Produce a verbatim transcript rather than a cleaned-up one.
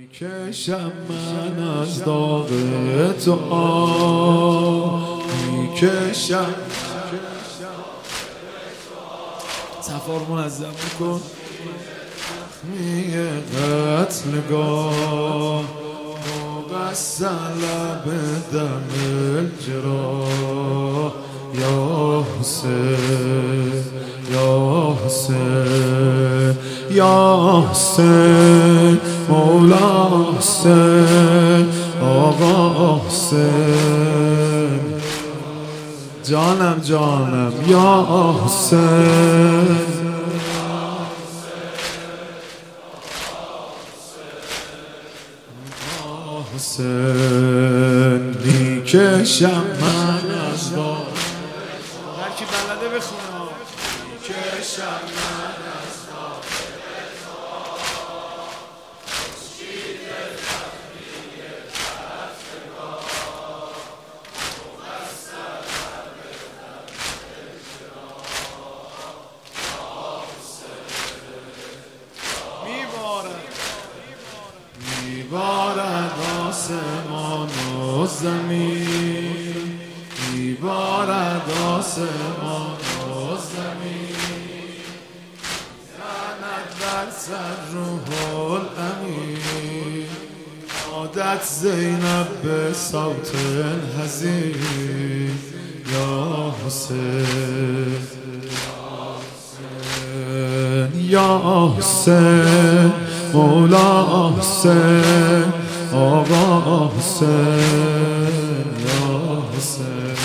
میکشم من از داغ تو آه میکشم صفار منظم کن میگه قتلگاه مبسل به دم الجراح یا حسین یا حسین یا حسین مولا حسین آقا حسین جانم جانم یا حسین حسین میکشم من از داغ هر کی بلده بخونه میکشم من از داغ میبارد آسمان و زمین میبارد آسمان و زمین زند بر سر روح الامین عادت زینب به صوت الحزین یا حسین یا حسین مولا حسین آقا حسین یا حسین